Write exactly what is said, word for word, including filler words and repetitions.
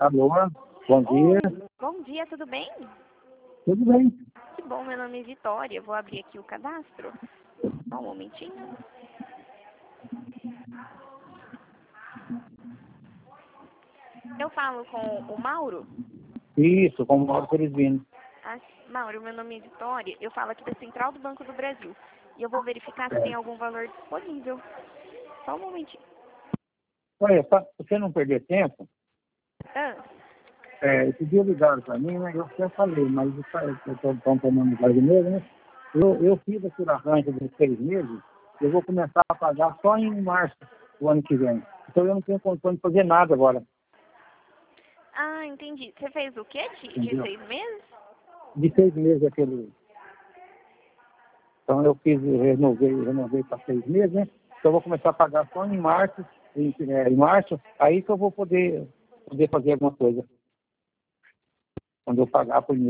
Alô, bom dia. Oi, bom dia, tudo bem? Tudo bem? Que bom, meu nome é Vitória. Vou abrir aqui o cadastro. Só um momentinho. Eu falo com o Mauro? Isso, como Mauro Felizino. Ah, Mauro, meu nome é Vitória. Eu falo aqui da Central do Banco do Brasil. E eu vou verificar se tem algum valor disponível. Só um momentinho. Olha, pra você não perder tempo, Ah, é, esse dia ligaram para mim, né? Eu até falei, mas eu estou tomando mais mesmo, né? Eu, eu fiz aquele arranjo de seis meses, eu vou começar a pagar só em março do ano que vem. Então eu não tenho condição de fazer nada agora, ah, entendi. Você fez o quê? De, de entendeu? seis meses? De seis meses aquele. Então eu fiz, eu renovei, renovei para seis meses, né? Então eu vou começar a pagar só em março, em, é, em março, aí que eu vou poder, poder fazer alguma coisa. Quando eu pagar por